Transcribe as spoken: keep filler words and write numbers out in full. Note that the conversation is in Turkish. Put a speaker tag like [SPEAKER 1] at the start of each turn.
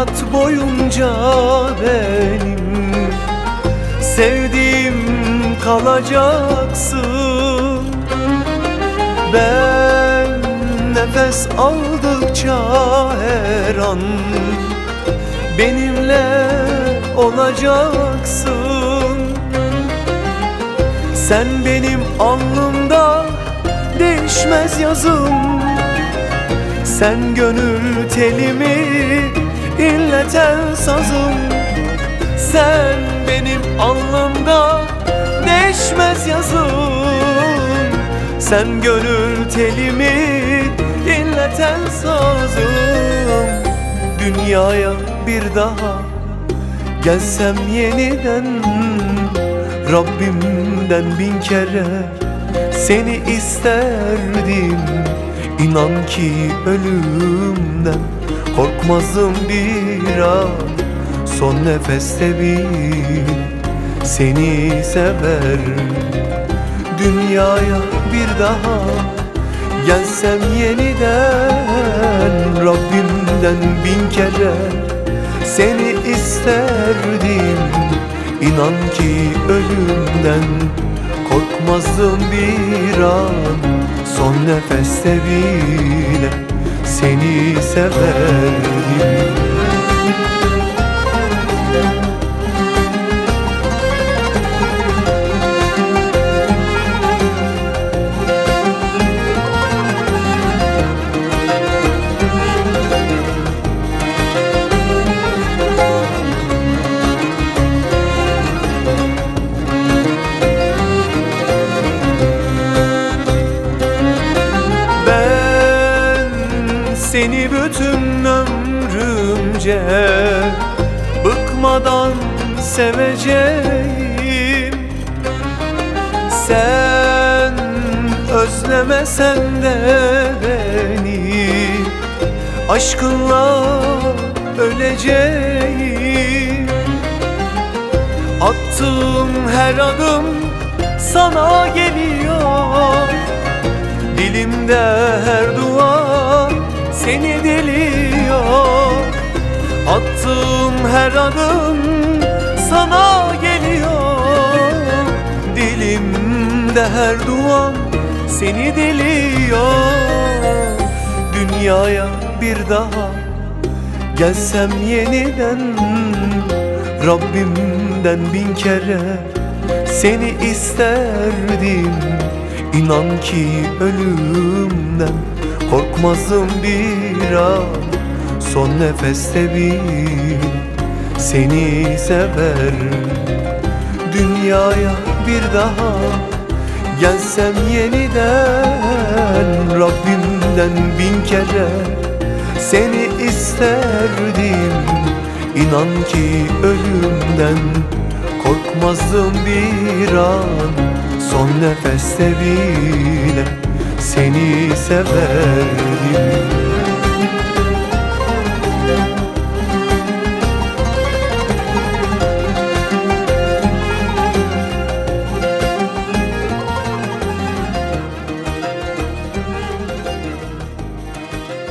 [SPEAKER 1] hayat boyunca benim sevdiğim kalacaksın. Ben nefes aldıkça her an benimle olacaksın. Sen benim alnımda değişmez yazım, sen gönül telimi inleten sazım. Sen benim alnımda değişmez yazım, sen gönül telimi inleten sazım. Dünyaya bir daha gelsem yeniden, Rabbimden bin kere seni isterdim. İnan ki ölümden korkmazdım bir an, son nefeste bile seni sever. Dünyaya bir daha gelsem yeniden, Rabbimden bin kere seni isterdim. İnan ki ölümden korkmazdım bir an, son nefeste bile seni severdim. Seni bütün ömrümce bıkmadan seveceğim. Sen özlemesen de beni, aşkınla öleceğim. Attığım her adım sana geliyor, dilimde her dua seni diliyor. Attığım her adım sana geliyor, dilimde her duam seni diliyor. Dünyaya bir daha gelsem yeniden, Rabbimden bin kere seni isterdim. İnan ki ölümden korkmazdım bir an, son nefeste bile seni sever. Dünyaya bir daha gelsem yeniden, Rabbimden bin kere seni isterdim. İnan ki ölümden korkmazdım bir an, son nefeste bile seni severdim.